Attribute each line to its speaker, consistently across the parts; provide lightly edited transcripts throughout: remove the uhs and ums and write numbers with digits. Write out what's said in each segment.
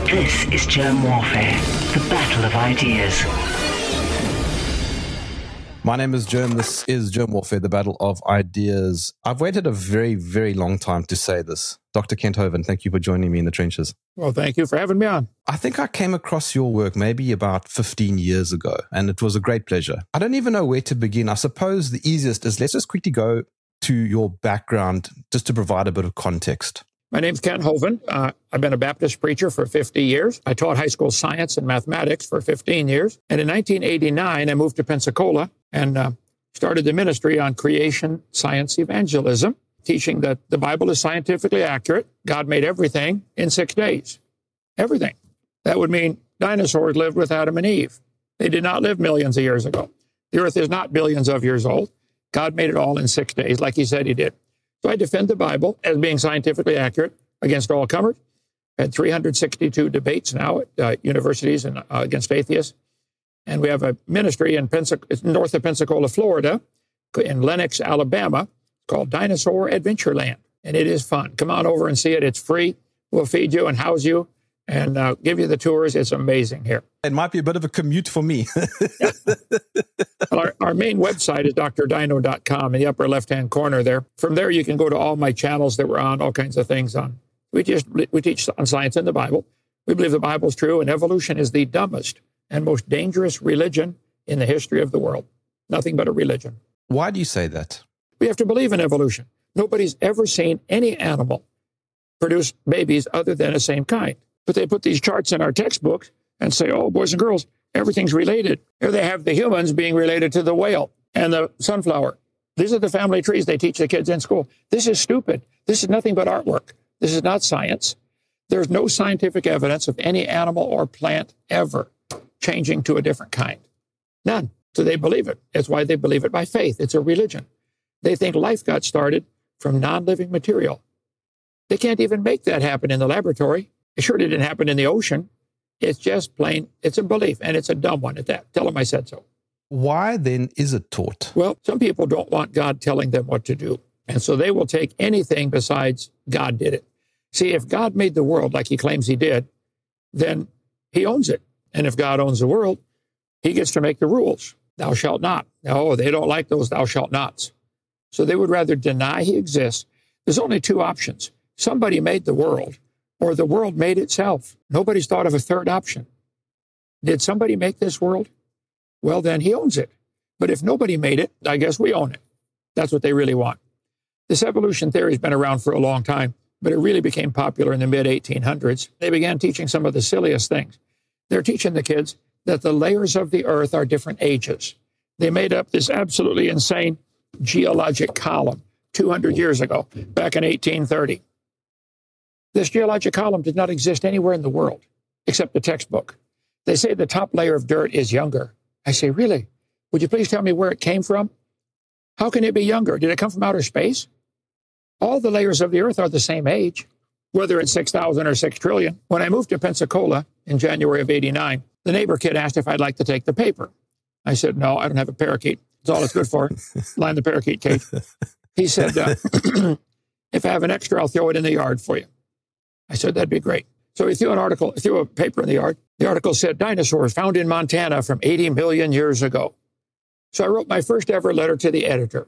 Speaker 1: This is Germ Warfare, the battle of ideas.
Speaker 2: My name is Germ. This is Germ Warfare, the battle of ideas. I've waited a very, very long time to say this. Dr. Kent Hovind, thank you for joining me in the trenches.
Speaker 3: Well, thank you for having me on.
Speaker 2: I think I came across your work maybe about 15 years ago, and it was a great pleasure. I don't even know where to begin. I suppose the easiest is let's just quickly go to your background just to provide a bit of context.
Speaker 3: My name's Kent Hovind. I've been a Baptist preacher for 50 years. I taught high school science and mathematics for 15 years. And in 1989, I moved to Pensacola and started the ministry on creation science evangelism, teaching that the Bible is scientifically accurate. God made everything in 6 days. Everything. That would mean dinosaurs lived with Adam and Eve. They did not live millions of years ago. The earth is not billions of years old. God made it all in 6 days, like he said he did. So I defend the Bible as being scientifically accurate against all comers. I had 362 debates now at universities and against atheists. And we have a ministry in north of Pensacola, Florida, in Lenox, Alabama, called Dinosaur Adventureland. And it is fun. Come on over and see it. It's free. We'll feed you and house you and give you the tours. It's amazing here.
Speaker 2: It might be a bit of a commute for me.
Speaker 3: Well, our main website is drdino.com in the upper left-hand corner there. From there, you can go to all my channels that we're on, all kinds of things on. We teach on science and the Bible. We believe the Bible is true, and evolution is the dumbest and most dangerous religion in the history of the world. Nothing but a religion.
Speaker 2: Why do you say that?
Speaker 3: We have to believe in evolution. Nobody's ever seen any animal produce babies other than the same kind. But they put these charts in our textbooks and say, oh, boys and girls, everything's related. Here they have the humans being related to the whale and the sunflower. These are the family trees they teach the kids in school. This is stupid. This is nothing but artwork. This is not science. There's no scientific evidence of any animal or plant ever changing to a different kind. None. So they believe it. That's why they believe it by faith. It's a religion. They think life got started from non-living material. They can't even make that happen in the laboratory. It surely didn't happen in the ocean. It's just plain, it's a belief, and it's a dumb one at that. Tell them I said so.
Speaker 2: Why then is it taught?
Speaker 3: Well, some people don't want God telling them what to do. And so they will take anything besides God did it. See, if God made the world like he claims he did, then he owns it. And if God owns the world, he gets to make the rules. Thou shalt not. No, they don't like those thou shalt nots. So they would rather deny he exists. There's only two options. Somebody made the world, or the world made itself. Nobody's thought of a third option. Did somebody make this world? Well, then he owns it. But if nobody made it, I guess we own it. That's what they really want. This evolution theory has been around for a long time, but it really became popular in the mid-1800s. They began teaching some of the silliest things. They're teaching the kids that the layers of the earth are different ages. They made up this absolutely insane geologic column 200 years ago, back in 1830. This geologic column did not exist anywhere in the world, except the textbook. They say the top layer of dirt is younger. I say, really? Would you please tell me where it came from? How can it be younger? Did it come from outer space? All the layers of the earth are the same age, whether it's 6,000 or 6 trillion. When I moved to Pensacola in January of '89, the neighbor kid asked if I'd like to take the paper. I said, no, I don't have a parakeet. That's all it's good for. Line the parakeet cage. He said, if I have an extra, I'll throw it in the yard for you. I said, that'd be great. So he threw a paper in the yard. The article said, dinosaurs found in Montana from 80 million years ago. So I wrote my first ever letter to the editor.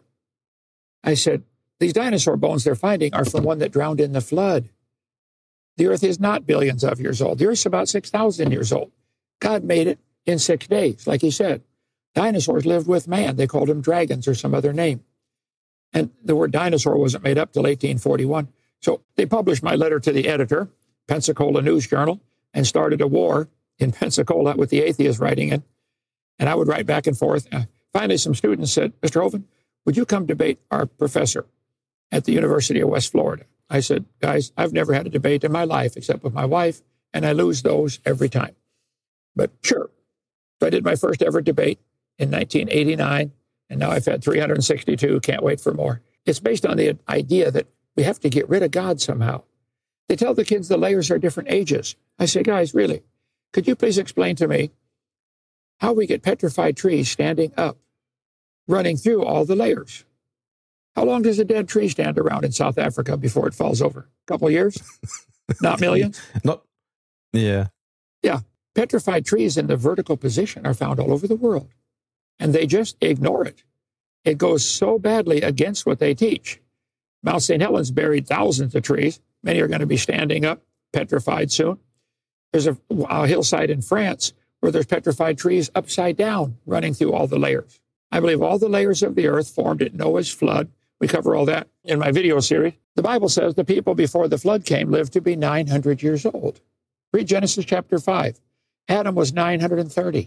Speaker 3: I said, these dinosaur bones they're finding are from one that drowned in the flood. The earth is not billions of years old. The earth's about 6,000 years old. God made it in 6 days, like he said. Dinosaurs lived with man. They called them dragons or some other name. And the word dinosaur wasn't made up till 1841. So they published my letter to the editor, Pensacola News Journal, and started a war in Pensacola with the atheists writing it. And I would write back and forth. Finally, some students said, Mr. Hovind, would you come debate our professor at the University of West Florida? I said, guys, I've never had a debate in my life except with my wife, and I lose those every time. But sure. So I did my first ever debate in 1989, and now I've had 362. Can't wait for more. It's based on the idea that we have to get rid of God somehow. They tell the kids the layers are different ages. I say, guys, really, could you please explain to me how we get petrified trees standing up, running through all the layers? How long does a dead tree stand around in South Africa before it falls over? A couple of years? Not millions?
Speaker 2: Yeah.
Speaker 3: Yeah. Petrified trees in the vertical position are found all over the world, and they just ignore it. It goes so badly against what they teach. Mount St. Helens buried thousands of trees. Many are going to be standing up, petrified soon. There's a hillside in France where there's petrified trees upside down running through all the layers. I believe all the layers of the earth formed at Noah's flood. We cover all that in my video series. The Bible says the people before the flood came lived to be 900 years old. Read Genesis chapter 5. Adam was 930.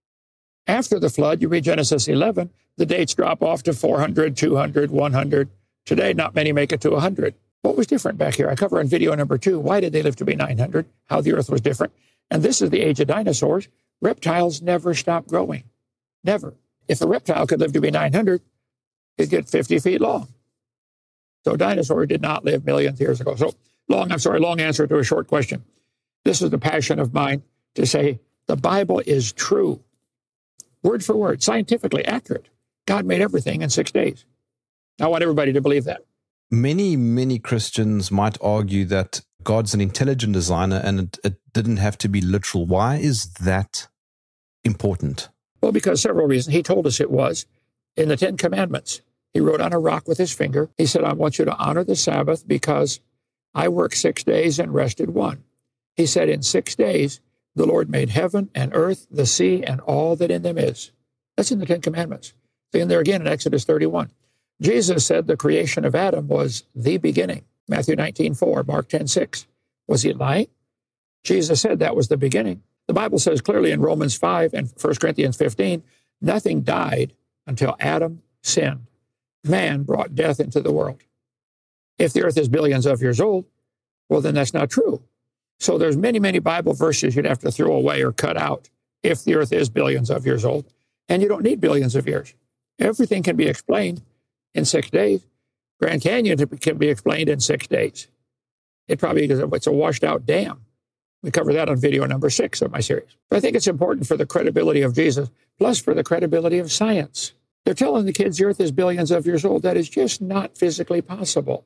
Speaker 3: After the flood, you read Genesis 11, the dates drop off to 400, 200, 100. Today, not many make it to 100. What was different back here? I cover in video number 2, why did they live to be 900, how the earth was different. And this is the age of dinosaurs. Reptiles never stop growing. Never. If a reptile could live to be 900, it'd get 50 feet long. So dinosaurs did not live millions of years ago. So long answer to a short question. This is the passion of mine to say the Bible is true. Word for word, scientifically accurate. God made everything in 6 days. I want everybody to believe that.
Speaker 2: Many Christians might argue that God's an intelligent designer and it didn't have to be literal. Why is that important?
Speaker 3: Well, because several reasons. He told us it was in the 10 Commandments. He wrote on a rock with his finger. He said, I want you to honor the Sabbath because I worked 6 days and rested one. He said, in 6 days, the Lord made heaven and earth, the sea, and all that in them is. That's in the 10 Commandments. In there again in Exodus 31. Jesus said the creation of Adam was the beginning. Matthew 19:4, Mark 10:6. Was he lying? Jesus said that was the beginning. The Bible says clearly in Romans 5 and 1 Corinthians 15, nothing died until Adam sinned. Man brought death into the world. If the earth is billions of years old, well, then that's not true. So there's many Bible verses you'd have to throw away or cut out if the earth is billions of years old. And you don't need billions of years. Everything can be explained in 6 days. Grand Canyon can be explained in 6 days. It's a washed out dam. We cover that on video number 6 of my series. But I think it's important for the credibility of Jesus, plus for the credibility of science. They're telling the kids the earth is billions of years old. That is just not physically possible.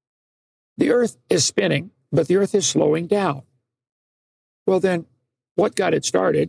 Speaker 3: The earth is spinning, but the earth is slowing down. Well, then, what got it started?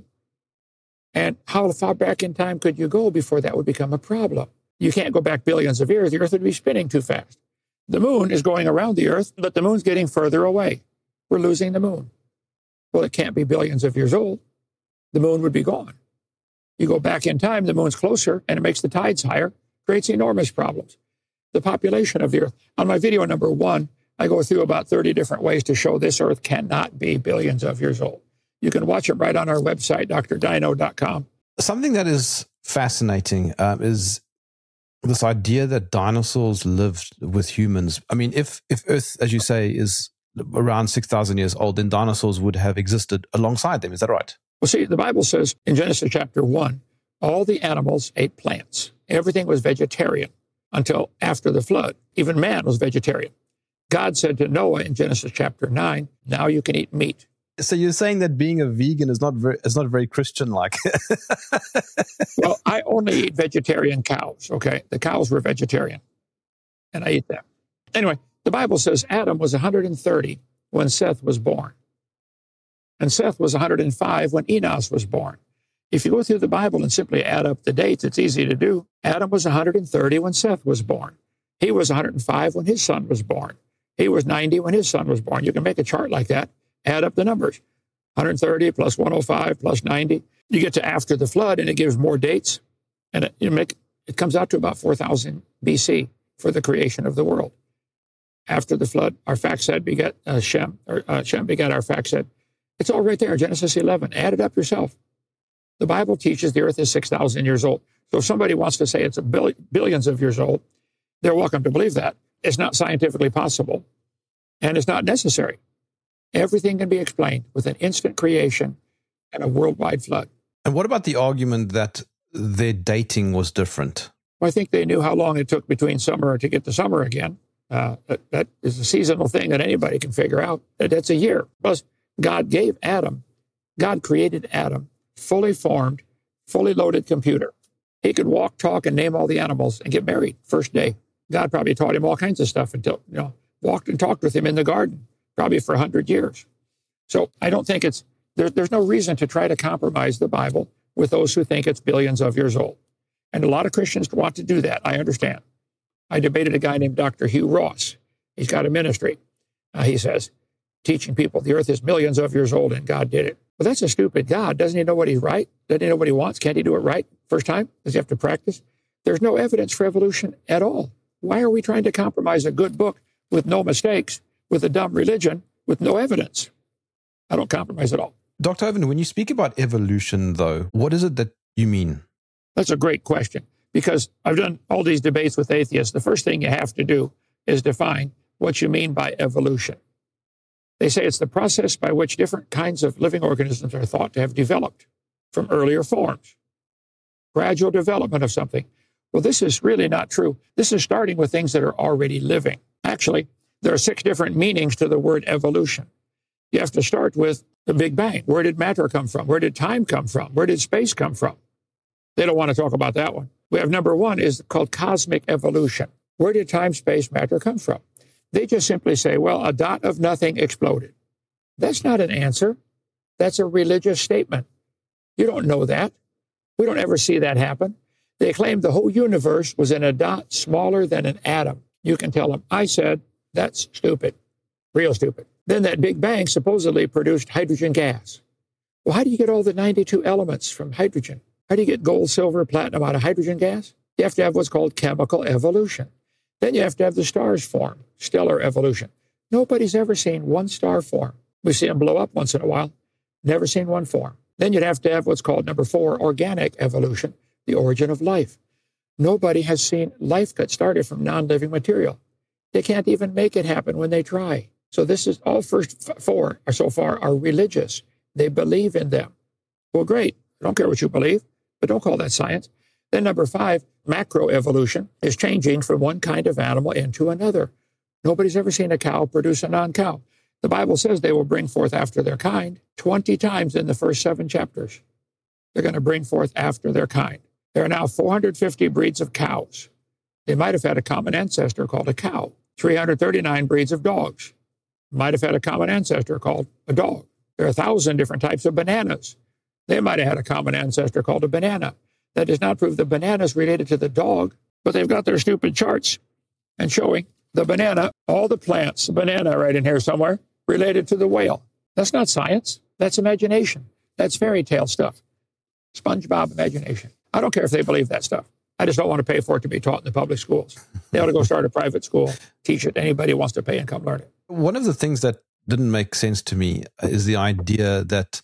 Speaker 3: And how far back in time could you go before that would become a problem? You can't go back billions of years. The earth would be spinning too fast. The moon is going around the earth, but the moon's getting further away. We're losing the moon. Well, it can't be billions of years old. The moon would be gone. You go back in time, the moon's closer, and it makes the tides higher, creates enormous problems. The population of the earth. On my video number 1, I go through about 30 different ways to show this earth cannot be billions of years old. You can watch it right on our website, drdino.com.
Speaker 2: Something that is fascinating is this idea that dinosaurs lived with humans. I mean, if Earth, as you say, is around 6,000 years old, then dinosaurs would have existed alongside them. Is that right?
Speaker 3: Well, see, the Bible says in Genesis chapter 1, all the animals ate plants. Everything was vegetarian until after the flood. Even man was vegetarian. God said to Noah in Genesis chapter 9, now you can eat meat.
Speaker 2: So you're saying that being a vegan is not very Christian-like?
Speaker 3: Well, I only eat vegetarian cows, okay? The cows were vegetarian, and I eat them. Anyway, the Bible says Adam was 130 when Seth was born. And Seth was 105 when Enos was born. If you go through the Bible and simply add up the dates, it's easy to do. Adam was 130 when Seth was born. He was 105 when his son was born. He was 90 when his son was born. You can make a chart like that. Add up the numbers, 130 plus 105 plus 90. You get to after the flood, and it gives more dates. And it comes out to about 4,000 BC for the creation of the world. After the flood, Arphaxad begat Shem, or Shem begat Arphaxad. It's all right there, Genesis 11. Add it up yourself. The Bible teaches the earth is 6,000 years old. So if somebody wants to say it's billions of years old, they're welcome to believe that. It's not scientifically possible, and it's not necessary. Everything can be explained with an instant creation and a worldwide flood.
Speaker 2: And what about the argument that their dating was different?
Speaker 3: Well, I think they knew how long it took between summer to get to summer again. That is a seasonal thing that anybody can figure out. That's a year. Plus, God created Adam, fully formed, fully loaded computer. He could walk, talk, and name all the animals and get married first day. God probably taught him all kinds of stuff until, walked and talked with him in the garden, probably for 100 years. So I don't think there's no reason to try to compromise the Bible with those who think it's billions of years old. And a lot of Christians want to do that. I understand. I debated a guy named Dr. Hugh Ross. He's got a ministry. He says, teaching people the earth is millions of years old and God did it. Well, that's a stupid God. Doesn't he know what he's right? Doesn't he know what he wants? Can't he do it right first time? Does he have to practice? There's no evidence for evolution at all. Why are we trying to compromise a good book with no mistakes, with a dumb religion, with no evidence? I don't compromise at all.
Speaker 2: Dr. Hovind, when you speak about evolution, though, what is it that you mean?
Speaker 3: That's a great question, because I've done all these debates with atheists. The first thing you have to do is define what you mean by evolution. They say it's the process by which different kinds of living organisms are thought to have developed from earlier forms. Gradual development of something. Well, this is really not true. This is starting with things that are already living. Actually, there are 6 different meanings to the word evolution. You have to start with the Big Bang. Where did matter come from? Where did time come from? Where did space come from? They don't want to talk about that one. We have number 1 is called cosmic evolution. Where did time, space, matter come from? They just simply say, well, a dot of nothing exploded. That's not an answer. That's a religious statement. You don't know that. We don't ever see that happen. They claim the whole universe was in a dot smaller than an atom. You can tell them, I said, that's stupid, real stupid. Then that Big Bang supposedly produced hydrogen gas. Well, how do you get all the 92 elements from hydrogen? How do you get gold, silver, platinum out of hydrogen gas? You have to have what's called chemical evolution. Then you have to have the stars form, stellar evolution. Nobody's ever seen one star form. We see them blow up once in a while. Never seen one form. Then you'd have to have what's called number 4, organic evolution, the origin of life. Nobody has seen life that started from non-living material. They can't even make it happen when they try. So this is all first 4 so far are religious. They believe in them. Well, great. I don't care what you believe, but don't call that science. Then number 5, macroevolution is changing from one kind of animal into another. Nobody's ever seen a cow produce a non-cow. The Bible says they will bring forth after their kind 20 times in the first 7 chapters. They're going to bring forth after their kind. There are now 450 breeds of cows. They might have had a common ancestor called a cow. 339 breeds of dogs. Might have had a common ancestor called a dog. There are 1,000 different types of bananas. They might have had a common ancestor called a banana. That does not prove the banana is related to the dog, but they've got their stupid charts and showing the banana, all the plants, the banana right in here somewhere, related to the whale. That's not science. That's imagination. That's fairy tale stuff. SpongeBob imagination. I don't care if they believe that stuff. I just don't want to pay for it to be taught in the public schools. They ought to go start a private school, teach it. Anybody who wants to pay and come learn it.
Speaker 2: One of the things that didn't make sense to me is the idea that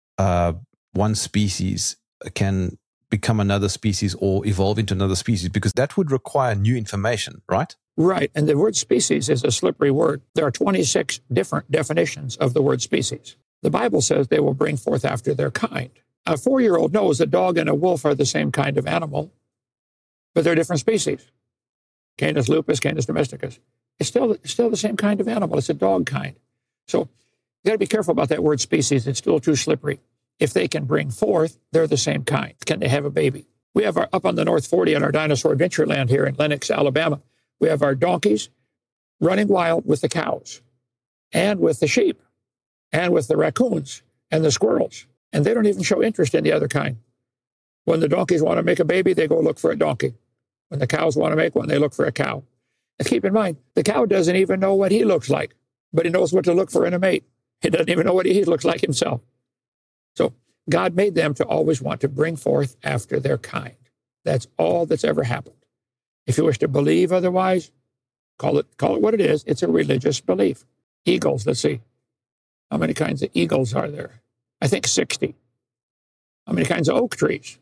Speaker 2: one species can become another species or evolve into another species, because that would require new information, right?
Speaker 3: Right. And the word species is a slippery word. There are 26 different definitions of the word species. The Bible says they will bring forth after their kind. A 4-year-old knows a dog and a wolf are the same kind of animal, but they're different species. Canis lupus, Canis domesticus. It's still the same kind of animal. It's a dog kind. So you got to be careful about that word species. It's still too slippery. If they can bring forth, they're the same kind. Can they have a baby? We have up on the North 40 at our dinosaur adventureland here in Lenox, Alabama, we have our donkeys running wild with the cows and with the sheep and with the raccoons and the squirrels. And they don't even show interest in the other kind. When the donkeys want to make a baby, they go look for a donkey. When the cows want to make one, they look for a cow. And keep in mind, the cow doesn't even know what he looks like, but he knows what to look for in a mate. He doesn't even know what he looks like himself. So God made them to always want to bring forth after their kind. That's all that's ever happened. If you wish to believe otherwise, call it what it is. It's a religious belief. Eagles, let's see. How many kinds of eagles are there? I think 60. How many kinds of oak trees?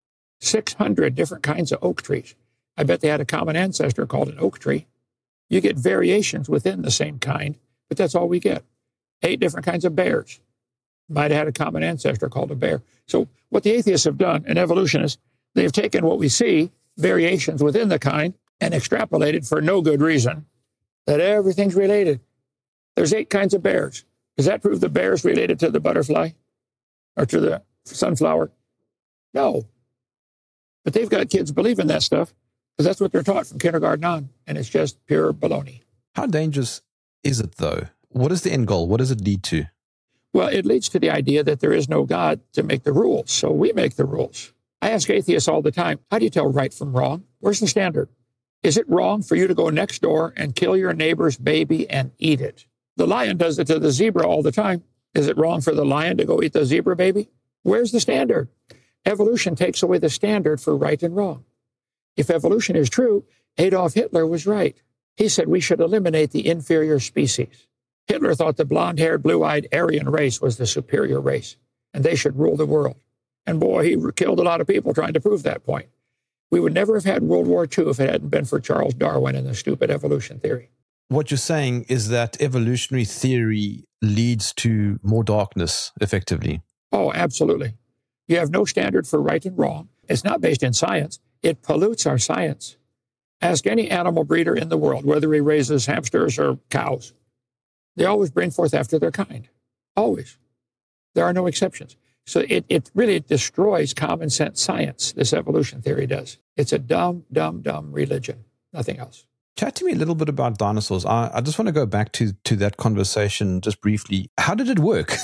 Speaker 3: 600 different kinds of oak trees. I bet they had a common ancestor called an oak tree. You get variations within the same kind, but that's all we get. 8 different kinds of bears. Might have had a common ancestor called a bear. So what the atheists have done, and evolutionists, they've taken what we see, variations within the kind, and extrapolated for no good reason that everything's related. There's 8 kinds of bears. Does that prove the bear's related to the butterfly or to the sunflower? No. But they've got kids believing that stuff because that's what they're taught from kindergarten on, and it's just pure baloney.
Speaker 2: How dangerous is it, though? What is the end goal? What does it lead to?
Speaker 3: Well, it leads to the idea that there is no God to make the rules, so we make the rules. I ask atheists all the time, how do you tell right from wrong? Where's the standard? Is it wrong for you to go next door and kill your neighbor's baby and eat it? The lion does it to the zebra all the time. Is it wrong for the lion to go eat the zebra baby? Where's the standard? Evolution takes away the standard for right and wrong. If evolution is true, Adolf Hitler was right. He said we should eliminate the inferior species. Hitler thought the blonde-haired, blue-eyed Aryan race was the superior race, and they should rule the world. And boy, he killed a lot of people trying to prove that point. We would never have had World War II if it hadn't been for Charles Darwin and the stupid evolution theory.
Speaker 2: What you're saying is that evolutionary theory leads to more darkness, effectively.
Speaker 3: Oh, absolutely. You have no standard for right and wrong. It's not based in science. It pollutes our science. Ask any animal breeder in the world, whether he raises hamsters or cows. They always bring forth after their kind. Always. There are no exceptions. So it really destroys common sense science, this evolution theory does. It's a dumb, dumb, dumb religion. Nothing else.
Speaker 2: Chat to me a little bit about dinosaurs. I just want to go back to that conversation just briefly. How did it work?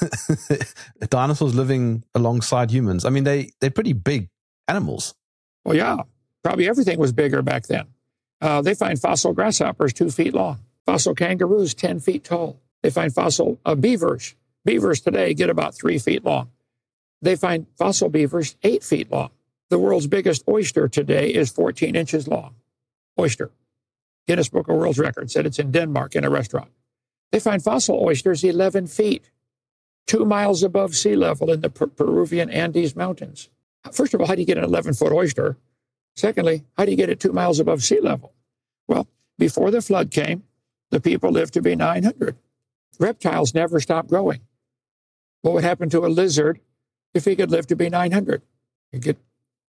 Speaker 2: Dinosaurs living alongside humans. I mean, they're pretty big animals.
Speaker 3: Well, yeah. Probably everything was bigger back then. They find fossil grasshoppers 2 feet long. Fossil kangaroos 10 feet tall. They find fossil beavers. Beavers today get about 3 feet long. They find fossil beavers 8 feet long. The world's biggest oyster today is 14 inches long. Oyster. Guinness Book of World Records said it's in Denmark in a restaurant. They find fossil oysters 11 feet, 2 miles above sea level in the Peruvian Andes Mountains. First of all, how do you get an 11-foot oyster? Secondly, how do you get it 2 miles above sea level? Well, before the flood came, the people lived to be 900. Reptiles never stop growing. What would happen to a lizard if he could live to be 900? He'd get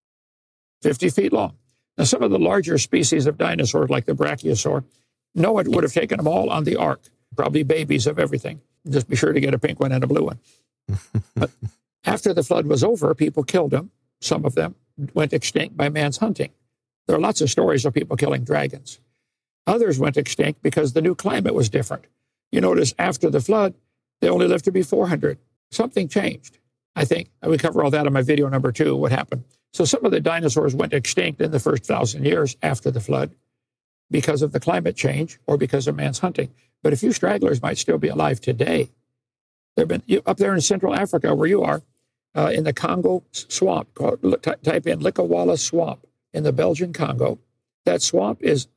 Speaker 3: 50 feet long. Now, some of the larger species of dinosaurs, like the brachiosaur, Noah would have taken them all on the ark, probably babies of everything. Just be sure to get a pink one and a blue one. But after the flood was over, people killed them. Some of them went extinct by man's hunting. There are lots of stories of people killing dragons. Others went extinct because the new climate was different. You notice after the flood, they only lived to be 400. Something changed. I think we cover all that in my video number 2, what happened. So some of the dinosaurs went extinct in the first 1,000 years after the flood because of the climate change or because of man's hunting. But a few stragglers might still be alive today. There have been up there in Central Africa where you are, in the Congo swamp, type in Likawala Swamp in the Belgian Congo. That swamp is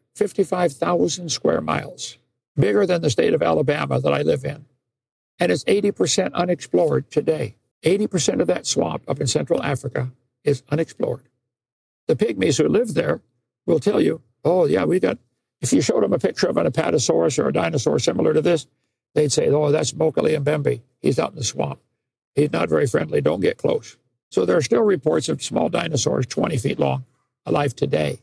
Speaker 3: 55,000 square miles, bigger than the state of Alabama that I live in. And it's 80% unexplored today. 80% of that swamp up in Central Africa is unexplored. The pygmies who live there will tell you, oh, yeah, if you showed them a picture of an apatosaurus or a dinosaur similar to this, they'd say, oh, that's Mokele Mbembe. He's out in the swamp. He's not very friendly. Don't get close. So there are still reports of small dinosaurs 20 feet long alive today.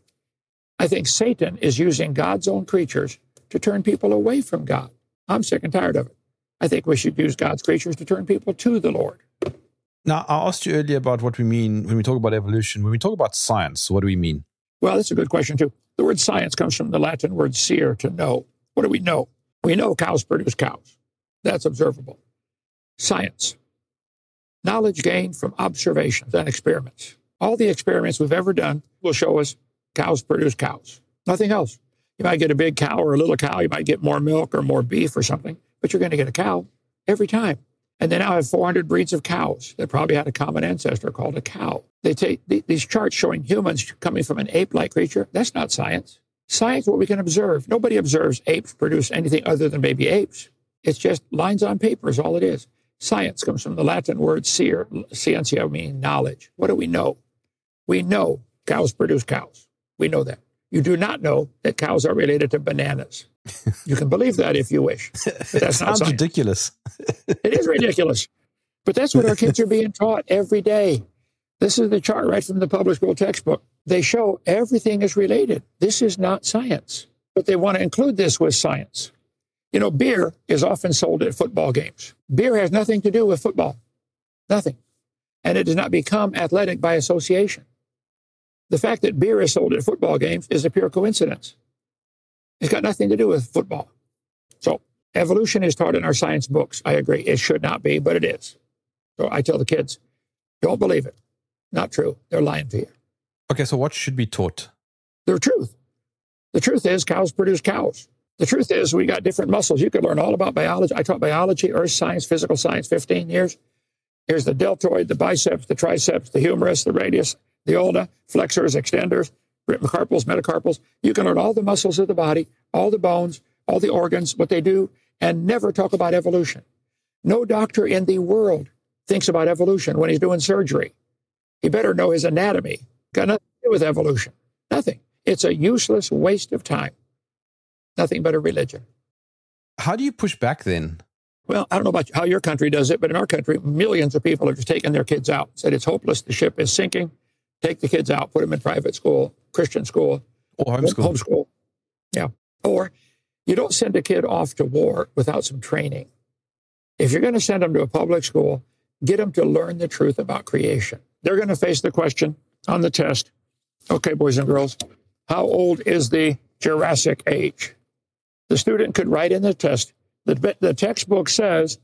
Speaker 3: I think Satan is using God's own creatures to turn people away from God. I'm sick and tired of it. I think we should use God's creatures to turn people to the Lord.
Speaker 2: Now, I asked you earlier about what we mean when we talk about evolution. When we talk about science, what do we mean?
Speaker 3: Well, that's a good question, too. The word science comes from the Latin word scire, to know. What do we know? We know cows produce cows. That's observable. Science. Knowledge gained from observations and experiments. All the experiments we've ever done will show us cows produce cows. Nothing else. You might get a big cow or a little cow. You might get more milk or more beef or something, but you're going to get a cow every time. And they now have 400 breeds of cows that probably had a common ancestor called a cow. They take these charts showing humans coming from an ape-like creature. That's not science. Science is what we can observe. Nobody observes apes produce anything other than baby apes. It's just lines on paper is all it is. Science comes from the Latin word scire, scientia, meaning knowledge. What do we know? We know cows produce cows. We know that. You do not know that cows are related to bananas. You can believe that if you wish. But that's not
Speaker 2: sounds ridiculous.
Speaker 3: It is ridiculous. But that's what our kids are being taught every day. This is the chart right from the public school textbook. They show everything is related. This is not science. But they want to include this with science. You know, beer is often sold at football games. Beer has nothing to do with football. Nothing. And it does not become athletic by association. The fact that beer is sold at football games is a pure coincidence. It's got nothing to do with football. So Evolution is taught in our science books. I agree. It should not be, but it is. So I tell the kids, don't believe it. Not true. They're lying to you.
Speaker 2: Okay, so what should be taught?
Speaker 3: The truth. The truth is cows produce cows. The truth is we got different muscles. You could learn all about biology. I taught biology, earth science, physical science, 15 years. Here's the deltoid, the biceps, the triceps, the humerus, the radius, the ulna, flexors, extenders, carpals, metacarpals. You can learn all the muscles of the body, all the bones, all the organs, what they do, and never talk about evolution. No doctor in the world thinks about evolution when he's doing surgery. He better know his anatomy. Got nothing to do with evolution. Nothing. It's a useless waste of time. Nothing but a religion.
Speaker 2: How do you push back then?
Speaker 3: Well, I don't know about how your country does it, but in our country, millions of people have just taken their kids out, said it's hopeless, the ship is sinking. Take the kids out, put them in private school, Christian school.
Speaker 2: Or homeschool.
Speaker 3: Homeschool. Yeah. Or you don't send a kid off to war without some training. If you're going to send them to a public school, get them to learn the truth about creation. They're going to face the question on the test. Okay, boys and girls, how old is the Jurassic age? The student could write in the test, the textbook says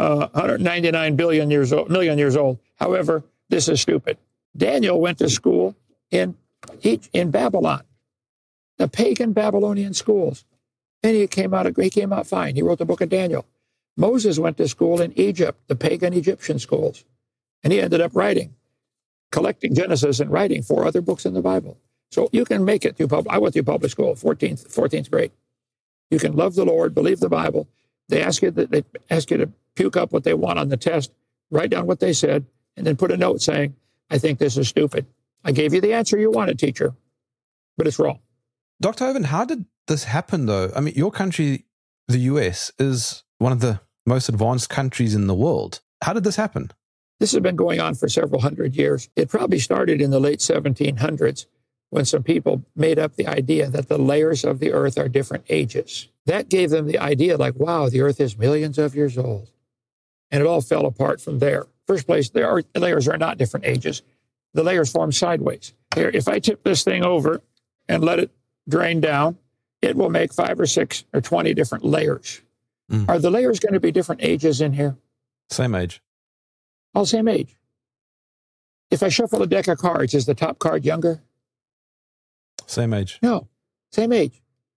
Speaker 3: 199 million years old. However, this is stupid. Daniel went to school in Babylon, the pagan Babylonian schools, and he came out fine. He wrote the book of Daniel. Moses went to school in Egypt, the pagan Egyptian schools, and he ended up collecting Genesis and writing 4 other books in the Bible. So you can make it through I went through public school, 14th grade. You can love the Lord, believe the Bible. They ask you to puke up what they want on the test, write down what they said, and then put a note saying, I think this is stupid. I gave you the answer you wanted, teacher, but it's wrong.
Speaker 2: Dr. Hovind, how did this happen, though? I mean, your country, the US, is one of the most advanced countries in the world. How did this happen?
Speaker 3: This has been going on for several hundred years. It probably started in the late 1700s when some people made up the idea that the layers of the earth are different ages. That gave them the idea like, wow, the earth is millions of years old. And it all fell apart from there. First place, the layers are not different ages. The layers form sideways. Here, if I tip this thing over and let it drain down, it will make 5 or 6 or 20 different layers. Are the layers going to be different ages in here?
Speaker 2: Same age.
Speaker 3: All same age. If I shuffle a deck of cards, is the top card younger?
Speaker 2: Same age.
Speaker 3: No, same age.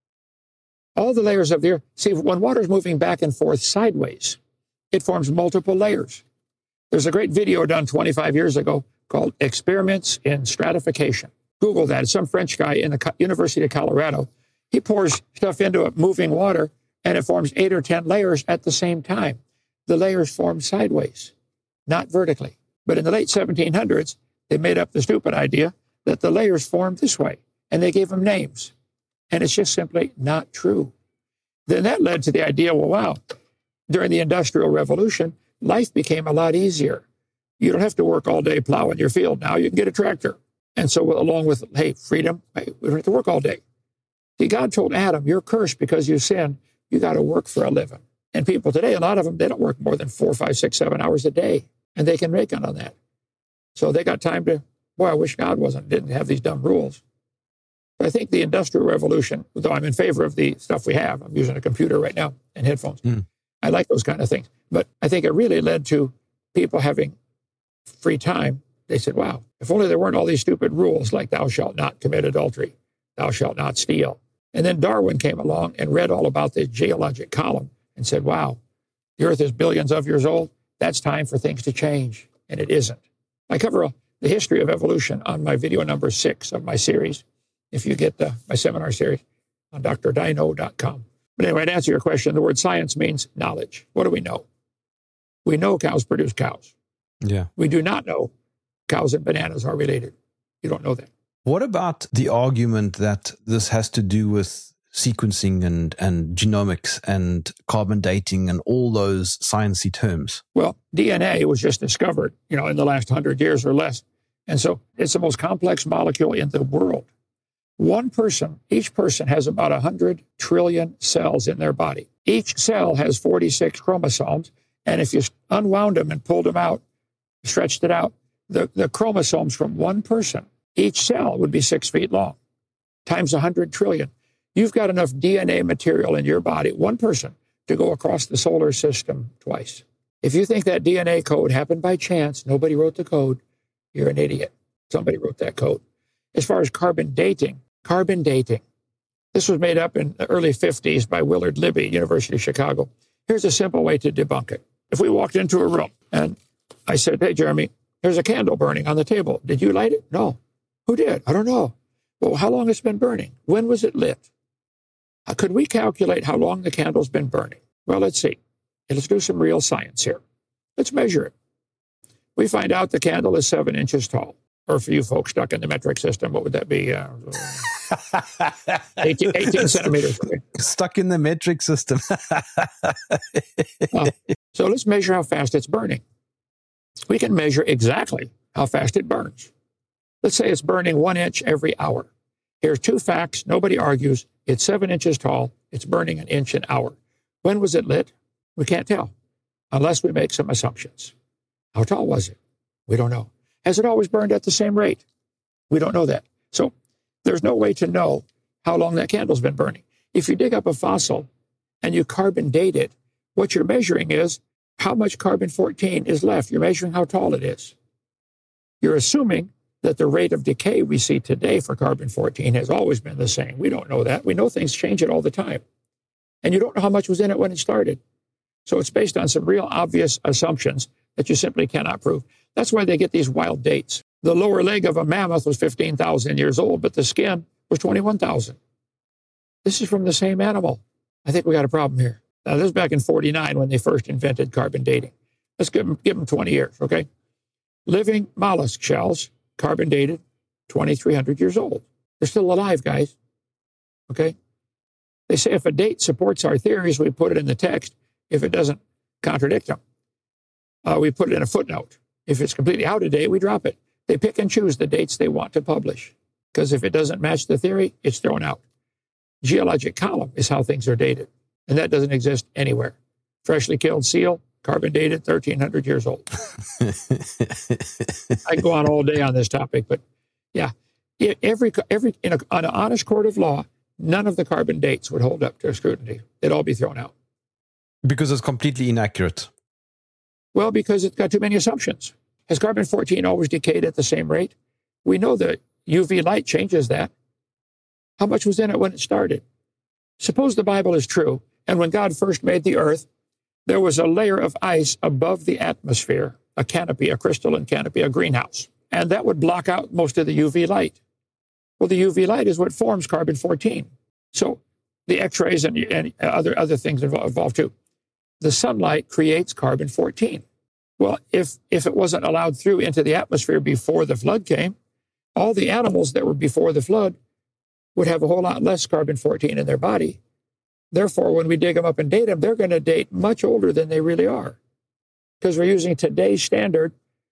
Speaker 3: All the layers of the earth. See, when water's moving back and forth sideways, it forms multiple layers. There's a great video done 25 years ago called Experiments in Stratification. Google that. It's some French guy in the University of Colorado. He pours stuff into moving water, and it forms 8 or 10 layers at the same time. The layers form sideways, not vertically. But in the late 1700s, they made up the stupid idea that the layers formed this way, and they gave them names. And it's just simply not true. Then that led to the idea, well, wow, during the Industrial Revolution, life became a lot easier. You don't have to work all day plowing your field now. You can get a tractor. And so along with, hey, freedom, hey, we don't have to work all day. See, God told Adam, you're cursed because you sinned. You got to work for a living. And people today, a lot of them, they don't work more than 4, 5, 6, 7 hours a day. And they can make it on that. So they got time to, boy, I wish God didn't have these dumb rules. But I think the Industrial Revolution, though I'm in favor of the stuff we have, I'm using a computer right now and headphones. I like those kind of things. But I think it really led to people having free time. They said, wow, if only there weren't all these stupid rules like thou shalt not commit adultery, thou shalt not steal. And then Darwin came along and read all about the geologic column and said, wow, the earth is billions of years old. That's time for things to change. And it isn't. I cover the history of evolution on my video number 6 of my series. If you get my seminar series on drdino.com. But anyway, to answer your question, the word science means knowledge. What do we know? We know cows produce cows.
Speaker 2: Yeah.
Speaker 3: We do not know cows and bananas are related. You don't know that.
Speaker 2: What about the argument that this has to do with sequencing and genomics and carbon dating and all those sciencey terms? Well,
Speaker 3: DNA was just discovered, in the last 100 years or less. And so it's the most complex molecule in the world. Each person has about 100 trillion cells in their body. Each cell has 46 chromosomes. And if you unwound them and pulled them out, stretched it out, the chromosomes from one person, each cell would be 6 feet long, times 100 trillion. You've got enough DNA material in your body, one person, to go across the solar system twice. If you think that DNA code happened by chance, nobody wrote the code, you're an idiot. Somebody wrote that code. As far as carbon dating, this was made up in the early 50s by Willard Libby, University of Chicago. Here's a simple way to debunk it. If we walked into a room and I said, hey, Jeremy, there's a candle burning on the table. Did you light it? No. Who did? I don't know. Well, how long has it been burning? When was it lit? Could we calculate how long the candle's been burning? Well, let's see. Let's do some real science here. Let's measure it. We find out the candle is 7 inches tall. Or for you folks stuck in the metric system, what would that be? 18 centimeters. Okay.
Speaker 2: Stuck in the metric system.
Speaker 3: So let's measure how fast it's burning. We can measure exactly how fast it burns. Let's say it's burning 1 inch every hour. Here's 2 facts. Nobody argues. It's 7 inches tall. It's burning 1 inch an hour. When was it lit? We can't tell unless we make some assumptions. How tall was it? We don't know. Has it always burned at the same rate? We don't know that. So there's no way to know how long that candle's been burning. If you dig up a fossil and you carbon date it, what you're measuring is how much carbon-14 is left. You're measuring how tall it is. You're assuming that the rate of decay we see today for carbon-14 has always been the same. We don't know that. We know things change it all the time. And you don't know how much was in it when it started. So it's based on some real obvious assumptions that you simply cannot prove. That's why they get these wild dates. The lower leg of a mammoth was 15,000 years old, but the skin was 21,000. This is from the same animal. I think we got a problem here. Now, this was back in 49 when they first invented carbon dating. Let's give them 20 years, okay? Living mollusk shells, carbon dated, 2,300 years old. They're still alive, guys, okay? They say if a date supports our theories, we put it in the text. If it doesn't contradict them, we put it in a footnote. If it's completely out of date, we drop it. They pick and choose the dates they want to publish, because if it doesn't match the theory, it's thrown out. Geologic column is how things are dated, and that doesn't exist anywhere. Freshly killed seal, carbon dated, 1,300 years old. I can go on all day on this topic, but yeah, on an honest court of law, none of the carbon dates would hold up to scrutiny. They'd all be thrown out.
Speaker 2: Because it's completely inaccurate.
Speaker 3: Well, because it's got too many assumptions. Has carbon-14 always decayed at the same rate? We know that UV light changes that. How much was in it when it started? Suppose the Bible is true, and when God first made the earth, there was a layer of ice above the atmosphere, a canopy, a crystalline canopy, a greenhouse, and that would block out most of the UV light. Well, the UV light is what forms carbon-14. So the X-rays and other things involved too. The sunlight creates carbon-14. Well, if it wasn't allowed through into the atmosphere before the flood came, all the animals that were before the flood would have a whole lot less carbon-14 in their body. Therefore, when we dig them up and date them, they're going to date much older than they really are, because we're using today's standard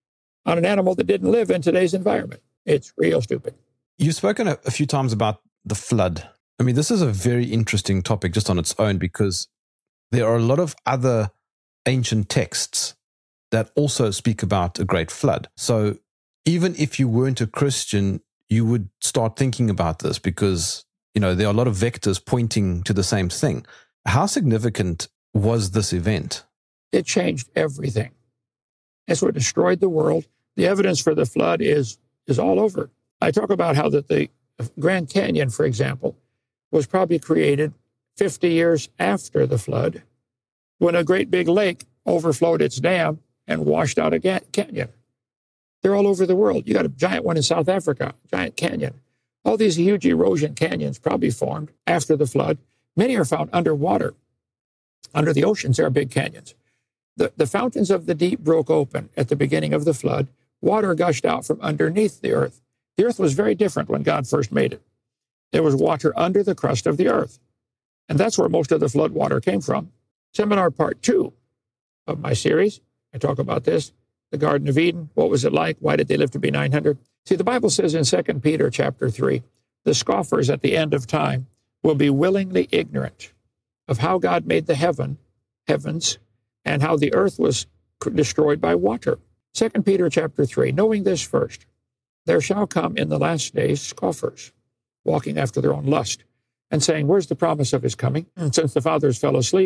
Speaker 3: on an animal that didn't live in today's environment. It's real stupid.
Speaker 2: You've spoken a few times about the flood. I mean, this is a very interesting topic just on its own, because there are a lot of other ancient texts that also speak about a great flood. So even if you weren't a Christian, you would start thinking about this, because, there are a lot of vectors pointing to the same thing. How significant was this event?
Speaker 3: It changed everything. It's what destroyed the world. The evidence for the flood is all over. I talk about how that the Grand Canyon, for example, was probably created 50 years after the flood, when a great big lake overflowed its dam and washed out a canyon. They're all over the world. You got a giant one in South Africa, giant canyon. All these huge erosion canyons probably formed after the flood. Many are found underwater. Under the oceans, there are big canyons. The fountains of the deep broke open at the beginning of the flood. Water gushed out from underneath the earth. The earth was very different when God first made it. There was water under the crust of the earth. And that's where most of the flood water came from. Seminar part 2 of my series, I talk about this. The Garden of Eden, what was it like? Why did they live to be 900? See, the Bible says in 2 Peter chapter 3, the scoffers at the end of time will be willingly ignorant of how God made the heavens, and how the earth was destroyed by water. 2 Peter chapter 3, knowing this first, there shall come in the last days scoffers, walking after their own lust, and saying, where's the promise of his coming? And since the fathers fell asleep,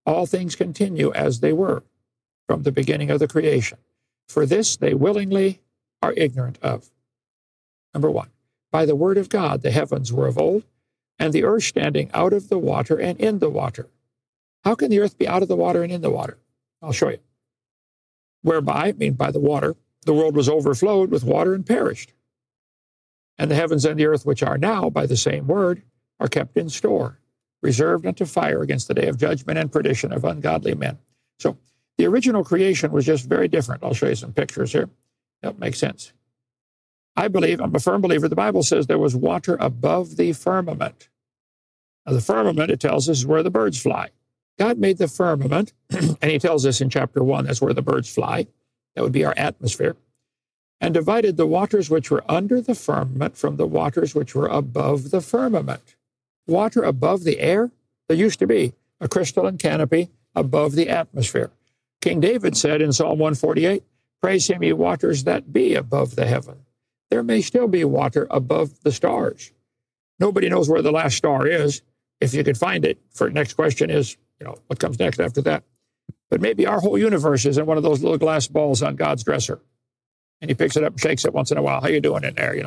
Speaker 3: all things continue as they were from the beginning of the creation. For this they willingly are ignorant of. Number one, by the word of God the heavens were of old, and the earth standing out of the water and in the water. How can the earth be out of the water and in the water? I'll show you. Whereby, I mean by the water, the world was overflowed with water and perished. And the heavens and the earth, which are now, by the same word, are kept in store, reserved unto fire against the day of judgment and perdition of ungodly men. So the original creation was just very different. I'll show you some pictures here. That makes sense. I believe, I'm a firm believer, the Bible says there was water above the firmament. Now, the firmament, it tells us, is where the birds fly. God made the firmament, and he tells us in chapter 1, that's where the birds fly. That would be our atmosphere. And divided the waters which were under the firmament from the waters which were above the firmament. Water above the air? There used to be a crystalline canopy above the atmosphere. King David said in Psalm 148, praise him, ye waters that be above the heaven. There may still be water above the stars. Nobody knows where the last star is. If you could find it, for next question is, what comes next after that? But maybe our whole universe is in one of those little glass balls on God's dresser. And he picks it up and shakes it once in a while. How you doing in there,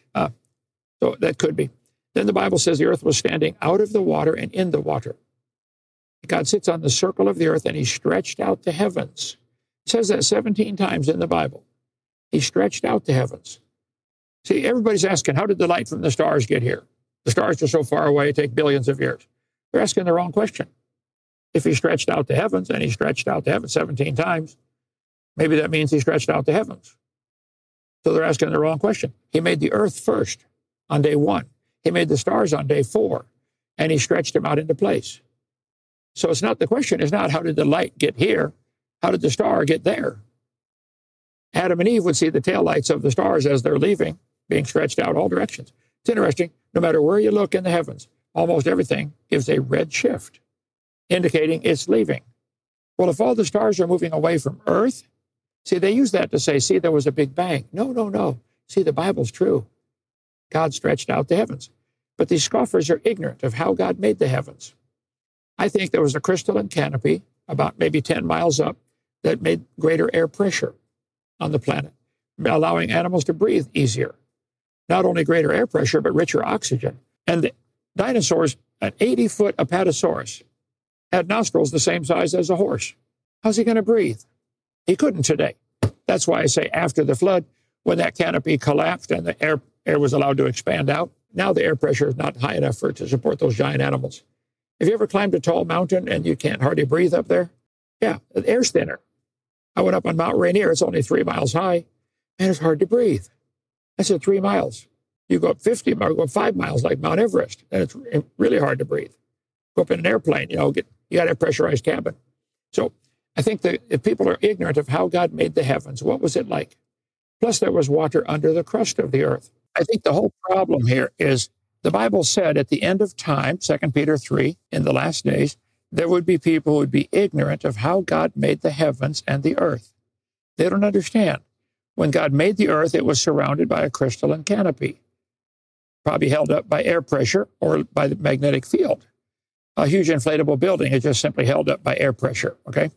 Speaker 3: So that could be. Then the Bible says the earth was standing out of the water and in the water. God sits on the circle of the earth and he stretched out the heavens. It says that 17 times in the Bible. He stretched out the heavens. See, everybody's asking, how did the light from the stars get here? The stars are so far away, it takes billions of years. They're asking the wrong question. If he stretched out the heavens, and he stretched out the heavens 17 times, maybe that means he stretched out the heavens. So they're asking the wrong question. He made the earth first on day 1. He made the stars on day 4, and he stretched them out into place. So the question is not how did the light get here? How did the star get there? Adam and Eve would see the taillights of the stars as they're leaving, being stretched out all directions. It's interesting. No matter where you look in the heavens, almost everything gives a red shift, indicating it's leaving. Well, if all the stars are moving away from Earth, see, they use that to say, see, there was a big bang. No. See, the Bible's true. God stretched out the heavens. But these scoffers are ignorant of how God made the heavens. I think there was a crystalline canopy about maybe 10 miles up that made greater air pressure on the planet, allowing animals to breathe easier. Not only greater air pressure, but richer oxygen. And the dinosaurs, an 80-foot Apatosaurus, had nostrils the same size as a horse. How's he going to breathe? He couldn't today. That's why I say after the flood, when that canopy collapsed and the air was allowed to expand out, now the air pressure is not high enough to support those giant animals. Have you ever climbed a tall mountain and you can't hardly breathe up there? Yeah, the air's thinner. I went up on Mount Rainier. It's only 3 miles high, and it's hard to breathe. I said 3 miles. You go up 50 miles, go up 5 miles like Mount Everest, and it's really hard to breathe. Go up in an airplane, you got a pressurized cabin. So I think that if people are ignorant of how God made the heavens, what was it like? Plus, there was water under the crust of the earth. I think the whole problem here is the Bible said at the end of time, 2 Peter 3, in the last days, there would be people who would be ignorant of how God made the heavens and the earth. They don't understand. When God made the earth, it was surrounded by a crystalline canopy, probably held up by air pressure or by the magnetic field. A huge inflatable building is just simply held up by air pressure, okay?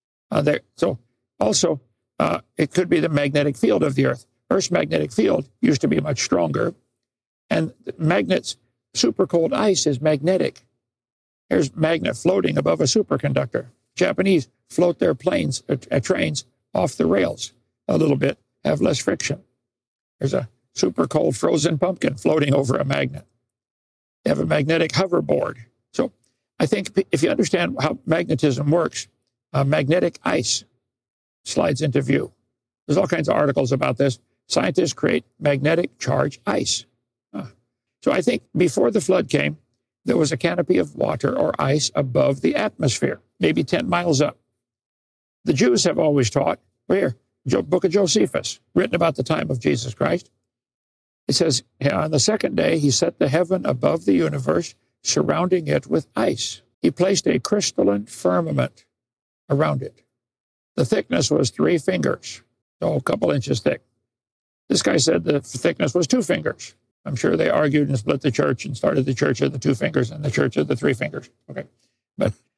Speaker 3: So also, it could be the magnetic field of the earth. Earth's magnetic field used to be much stronger, and magnets, super cold ice is magnetic. There's magnet floating above a superconductor. Japanese float their planes, trains off the rails a little bit, have less friction. There's a super cold frozen pumpkin floating over a magnet. They have a magnetic hoverboard. So I think if you understand how magnetism works, magnetic ice slides into view. There's all kinds of articles about this. Scientists create magnetic charge ice. So I think before the flood came, there was a canopy of water or ice above the atmosphere, maybe 10 miles up. The Jews have always taught, Book of Josephus, written about the time of Jesus Christ. It says, on the second day, he set the heaven above the universe, surrounding it with ice. He placed a crystalline firmament around it. The thickness was 3 fingers, so a couple inches thick. This guy said the thickness was 2 fingers. I'm sure they argued and split the church and started the church of the 2 fingers and the church of the 3 fingers. Okay, but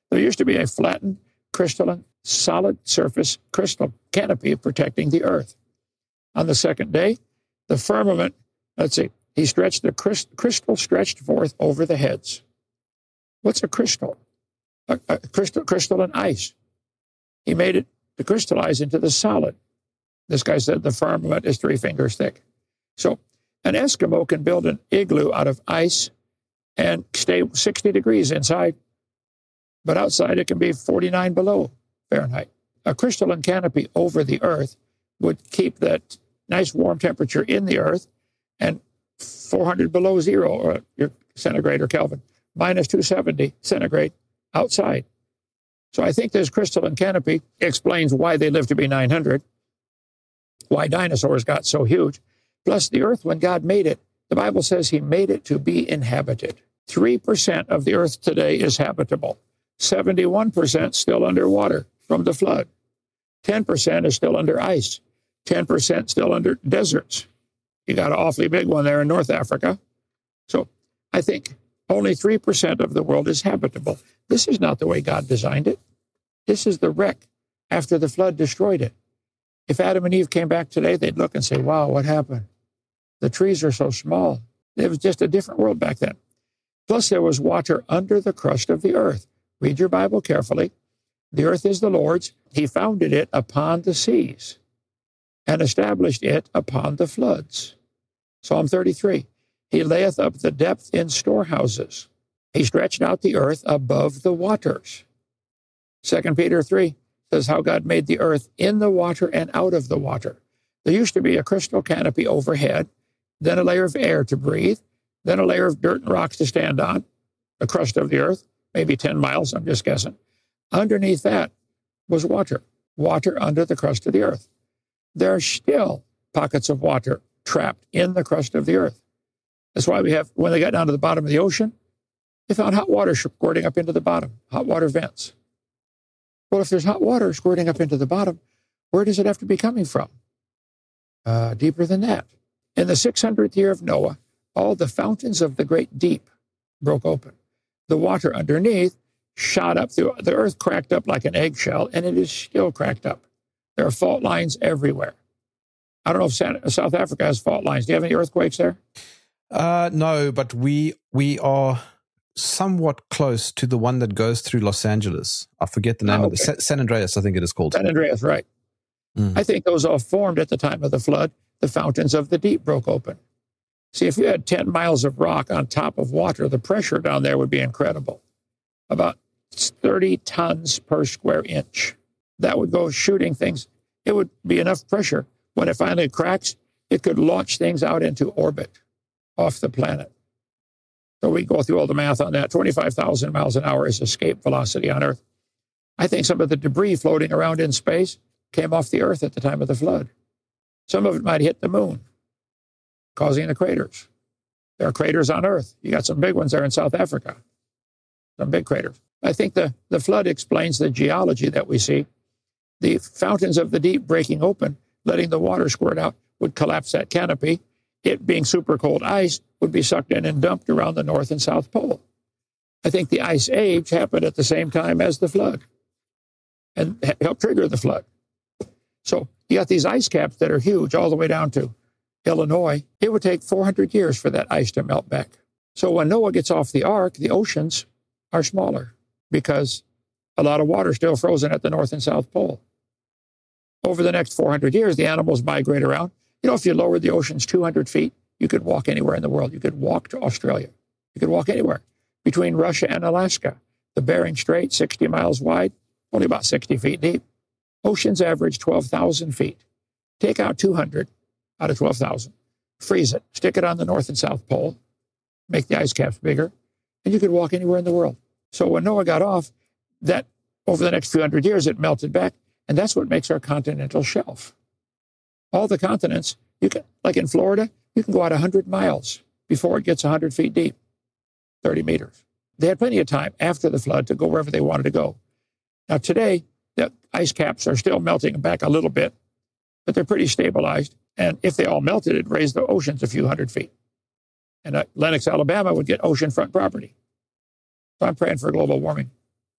Speaker 3: There used to be a flattened, crystalline, solid surface crystal canopy protecting the earth. On the second day, the firmament, he stretched the crystal stretched forth over the heads. What's a crystal? A crystalline ice. He made it to crystallize into the solid. This guy said the firmament is 3 fingers thick. So an Eskimo can build an igloo out of ice and stay 60 degrees inside, but outside it can be 49 below Fahrenheit. A crystalline canopy over the earth would keep that nice warm temperature in the earth and 400 below zero, or your centigrade or Kelvin, minus 270 centigrade outside. So I think this crystalline canopy explains why they lived to be 900, why dinosaurs got so huge. Plus the earth, when God made it, the Bible says he made it to be inhabited. 3% of the earth today is habitable. 71% still underwater from the flood. 10% is still under ice. 10% still under deserts. You got an awfully big one there in North Africa. So I think only 3% of the world is habitable. This is not the way God designed it. This is the wreck after the flood destroyed it. If Adam and Eve came back today, they'd look and say, wow, what happened? The trees are so small. It was just a different world back then. Plus, there was water under the crust of the earth. Read your Bible carefully. The earth is the Lord's. He founded it upon the seas and established it upon the floods. Psalm 33, he layeth up the depth in storehouses. He stretched out the earth above the waters. 2 Peter 3 says how God made the earth in the water and out of the water. There used to be a crystal canopy overhead, then a layer of air to breathe, then a layer of dirt and rocks to stand on, the crust of the earth, maybe 10 miles, I'm just guessing. Underneath that was water under the crust of the earth. There are still pockets of water trapped in the crust of the earth. That's why when they got down to the bottom of the ocean, they found hot water squirting up into the bottom, hot water vents. Well, if there's hot water squirting up into the bottom, where does it have to be coming from? Deeper than that. In the 600th year of Noah, all the fountains of the great deep broke open. The water underneath shot up through, the earth cracked up like an eggshell, and it is still cracked up. There are fault lines everywhere. I don't know if South Africa has fault lines. Do you have any earthquakes there?
Speaker 2: No, but we are somewhat close to the one that goes through Los Angeles. I forget the name of it. San Andreas, I think it is called.
Speaker 3: San Andreas, right. I think those all formed at the time of the flood. The fountains of the deep broke open. See, if you had 10 miles of rock on top of water, the pressure down there would be incredible. About 30 tons per square inch. That would go shooting things. It would be enough pressure. When it finally cracks, it could launch things out into orbit off the planet. So we go through all the math on that. 25,000 miles an hour is escape velocity on Earth. I think some of the debris floating around in space came off the Earth at the time of the flood. Some of it might hit the moon, causing the craters. There are craters on Earth. You got some big ones there in South Africa, some big craters. I think the flood explains the geology that we see. The fountains of the deep breaking open, letting the water squirt out, would collapse that canopy. It being super cold ice would be sucked in and dumped around the North and South Pole. I think the ice age happened at the same time as the flood and helped trigger the flood. So you got these ice caps that are huge all the way down to Illinois. It would take 400 years for that ice to melt back. So when Noah gets off the ark, the oceans are smaller because a lot of water is still frozen at the North and South Pole. Over the next 400 years, the animals migrate around. You know, if you lowered the oceans 200 feet, you could walk anywhere in the world. You could walk to Australia. You could walk anywhere. Between Russia and Alaska, the Bering Strait, 60 miles wide, only about 60 feet deep. Oceans average 12,000 feet. Take out 200 out of 12,000, freeze it, stick it on the North and South Pole, make the ice caps bigger, and you could walk anywhere in the world. So when Noah got off, that over the next few hundred years, it melted back, and that's what makes our continental shelf. All the continents, you can, like in Florida, you can go out 100 miles before it gets 100 feet deep, 30 meters. They had plenty of time after the flood to go wherever they wanted to go. Now today, the ice caps are still melting back a little bit, but they're pretty stabilized. And if they all melted, it'd raise the oceans a few hundred feet. And Lenox, Alabama would get oceanfront property. So I'm praying for global warming.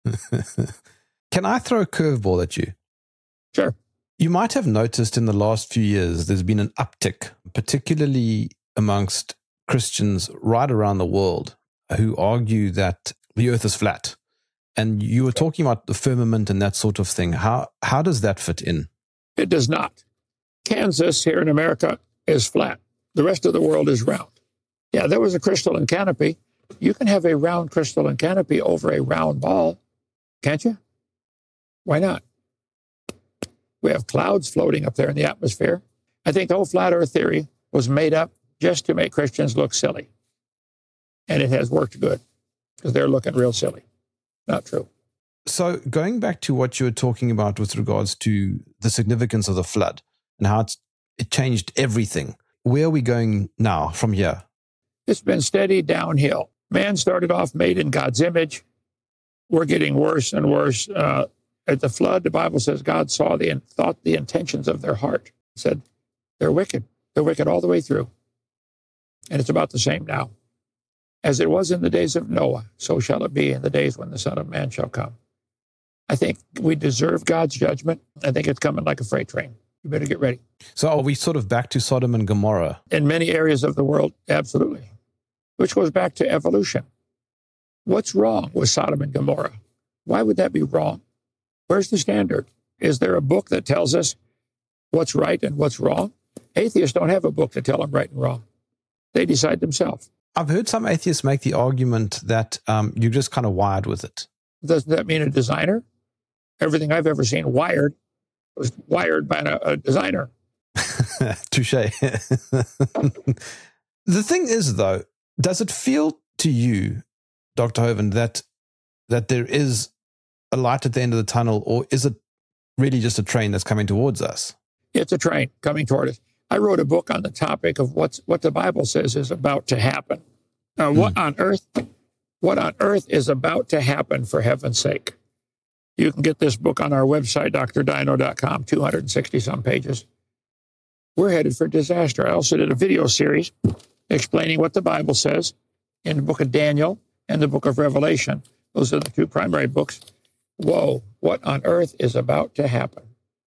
Speaker 2: Can I throw a curveball at you?
Speaker 3: Sure.
Speaker 2: You might have noticed in the last few years, there's been an uptick, particularly amongst Christians right around the world who argue that the earth is flat. And you were talking about the firmament and that sort of thing. How does that fit in?
Speaker 3: It does not. Kansas here in America is flat. The rest of the world is round. Yeah, there was a crystalline canopy. You can have a round crystalline canopy over a round ball, can't you? Why not? We have clouds floating up there in the atmosphere. I think the whole flat earth theory was made up just to make Christians look silly. And it has worked good because they're looking real silly. Not true.
Speaker 2: So going back to what you were talking about with regards to the significance of the flood and how it changed everything, where are we going now from here?
Speaker 3: It's been steady downhill. Man started off made in God's image. We're getting worse and worse. At the flood, the Bible says God saw thought the intentions of their heart. Said, they're wicked. They're wicked all the way through. And it's about the same now. As it was in the days of Noah, so shall it be in the days when the Son of Man shall come. I think we deserve God's judgment. I think it's coming like a freight train. You better get ready.
Speaker 2: So are we sort of back to Sodom and Gomorrah?
Speaker 3: In many areas of the world, absolutely. Which goes back to evolution. What's wrong with Sodom and Gomorrah? Why would that be wrong? Where's the standard? Is there a book that tells us what's right and what's wrong? Atheists don't have a book to tell them right and wrong. They decide themselves.
Speaker 2: I've heard some atheists make the argument that you're just kind of wired with it.
Speaker 3: Doesn't that mean a designer? Everything I've ever seen wired was wired by a designer.
Speaker 2: Touche. The thing is, though, does it feel to you, Dr. Hovind, that there is a light at the end of the tunnel, or is it really just a train that's coming towards us? It's
Speaker 3: a train coming toward us. I wrote a book on the topic of what the Bible says is about to happen. What on earth is about to happen, for heaven's sake? You can get this book on our website, drdino.com, 260-some pages. We're headed for disaster. I also did a video series explaining what the Bible says in the book of Daniel and the book of Revelation. Those are the two primary books. Whoa, what on earth is about to happen?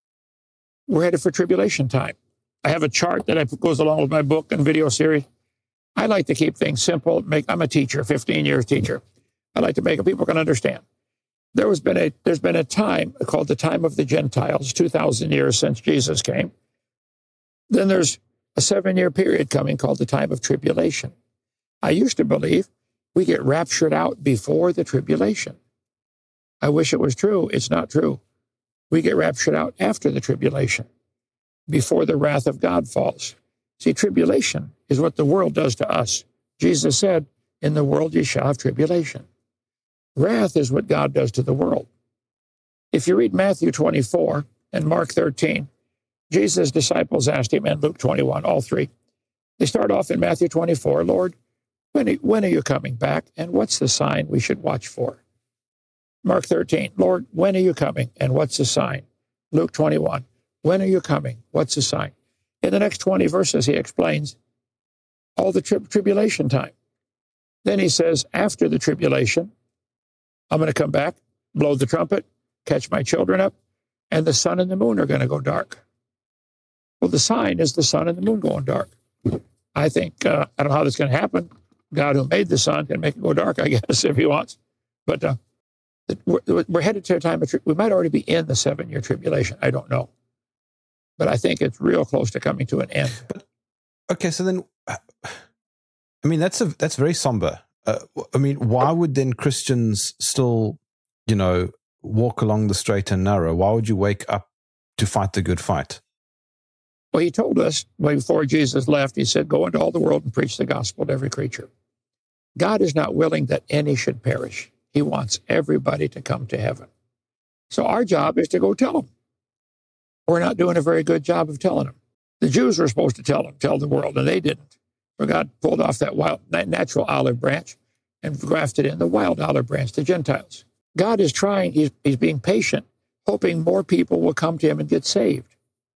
Speaker 3: We're headed for tribulation time. I have a chart that goes along with my book and video series. I like to keep things simple. I'm a teacher, 15 years teacher. I like to make it people can understand. There's been a time called the time of the Gentiles, 2,000 years since Jesus came. Then there's a 7-year period coming called the time of tribulation. I used to believe we get raptured out before the tribulation. I wish it was true. It's not true. We get raptured out after the tribulation, before the wrath of God falls. See, tribulation is what the world does to us. Jesus said, in the world you shall have tribulation. Wrath is what God does to the world. If you read Matthew 24 and Mark 13, Jesus' disciples asked him, and Luke 21, all three. They start off in Matthew 24, Lord, when are you coming back, and what's the sign we should watch for? Mark 13, Lord, when are you coming, and what's the sign? Luke 21, when are you coming? What's the sign? In the next 20 verses, he explains all the tribulation time. Then he says, after the tribulation, I'm going to come back, blow the trumpet, catch my children up, and the sun and the moon are going to go dark. Well, the sign is the sun and the moon going dark. I think, I don't know how this is going to happen. God who made the sun can make it go dark, I guess, if he wants. But we're headed to a time of we might already be in the 7-year tribulation. I don't know. But I think it's real close to coming to an end.
Speaker 2: But, okay, so then, I mean, that's very somber. I mean, why would then Christians still, walk along the straight and narrow? Why would you wake up to fight the good fight?
Speaker 3: Well, he told us before Jesus left, he said, go into all the world and preach the gospel to every creature. God is not willing that any should perish. He wants everybody to come to heaven. So our job is to go tell them. We're not doing a very good job of telling them. The Jews were supposed to tell the world, and they didn't. For God pulled off that natural olive branch and grafted in the wild olive branch, the Gentiles. God is trying, he's being patient, hoping more people will come to him and get saved.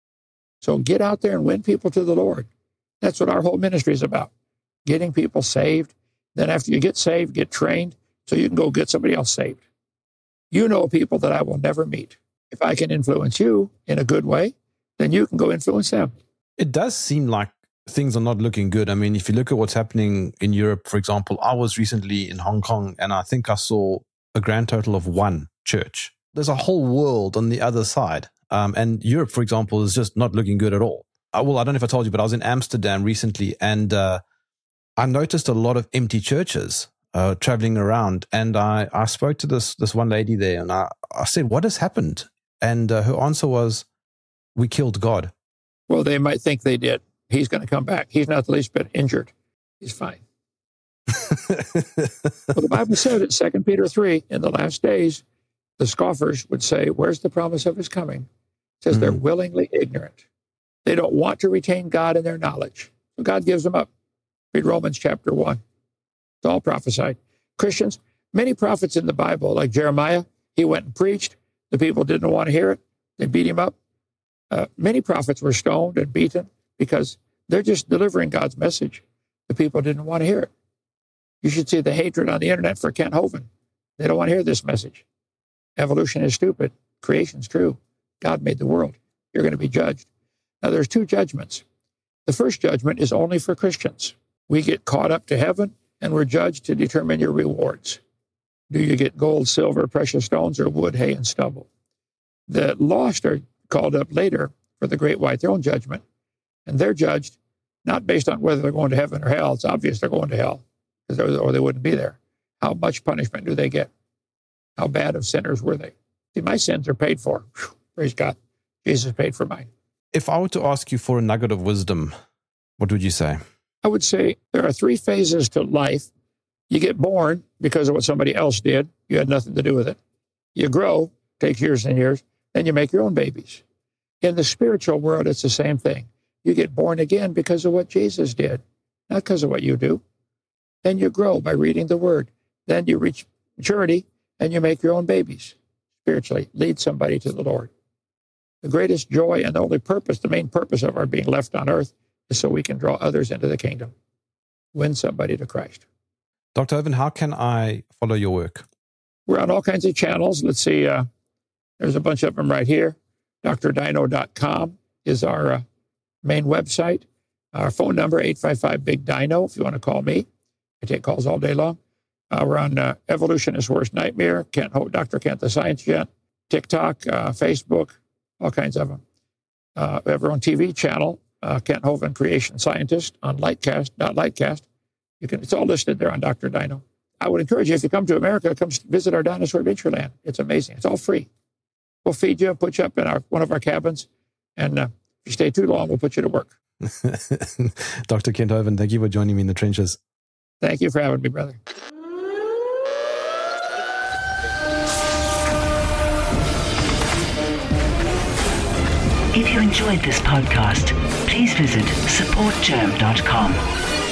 Speaker 3: So get out there and win people to the Lord. That's what our whole ministry is about, getting people saved. Then after you get saved, get trained so you can go get somebody else saved. You know people that I will never meet. If I can influence you in a good way, then you can go influence them.
Speaker 2: It does seem like things are not looking good. I mean, if you look at what's happening in Europe, for example, I was recently in Hong Kong and I think I saw a grand total of one church. There's a whole world on the other side. And Europe, for example, is just not looking good at all. I don't know if I told you, but I was in Amsterdam recently and I noticed a lot of empty churches traveling around. And I spoke to this one lady there and I said, what has happened? And her answer was, we killed God.
Speaker 3: Well, they might think they did. He's going to come back. He's not the least bit injured. He's fine. Well, the Bible said in 2 Peter 3, in the last days, the scoffers would say, where's the promise of his coming? It says they're willingly ignorant. They don't want to retain God in their knowledge. So God gives them up. Read Romans chapter 1. It's all prophesied. Christians, many prophets in the Bible, like Jeremiah, he went and preached. The people didn't want to hear it. They beat him up. Many prophets were stoned and beaten because they're just delivering God's message. The people didn't want to hear it. You should see the hatred on the internet for Kent Hovind. They don't want to hear this message. Evolution is stupid. Creation's true. God made the world. You're going to be judged. Now, there's two judgments. The first judgment is only for Christians. We get caught up to heaven, and we're judged to determine your rewards. Do you get gold, silver, precious stones, or wood, hay, and stubble? The lost are called up later for the great white throne judgment, and they're judged not based on whether they're going to heaven or hell. It's obvious they're going to hell, or they wouldn't be there. How much punishment do they get? How bad of sinners were they? See, my sins are paid for. Whew, praise God. Jesus paid for mine.
Speaker 2: If I were to ask you for a nugget of wisdom, what would you say?
Speaker 3: I would say there are three phases to life. You get born because of what somebody else did. You had nothing to do with it. You grow, takes years and years. Then you make your own babies. In the spiritual world, it's the same thing. You get born again because of what Jesus did, not because of what you do. Then you grow by reading the Word. Then you reach maturity and you make your own babies. Spiritually, lead somebody to the Lord. The greatest joy and the only purpose, the main purpose of our being left on earth is so we can draw others into the kingdom. Win somebody to Christ.
Speaker 2: Dr. Hovind, how can I follow your work?
Speaker 3: We're on all kinds of channels. Let's see. There's a bunch of them right here. DrDino.com is our main website. Our phone number, 855-BIG-DINO, if you want to call me. I take calls all day long. We're on Evolutionist's Worst Nightmare, Dr. Kent the Science Gent, TikTok, Facebook, all kinds of them. We have our own TV channel, Kent Hovind Creation Scientist, on Lightcast. It's all listed there on Dr. Dino. I would encourage you, if you come to America, come visit our Dinosaur Adventureland. It's amazing. It's all free. We'll feed you, put you up in one of our cabins, and if you stay too long, we'll put you to work.
Speaker 2: Dr. Kent Hovind, thank you for joining me in the trenches.
Speaker 3: Thank you for having me, brother.
Speaker 1: If you enjoyed this podcast, please visit supportgerm.com.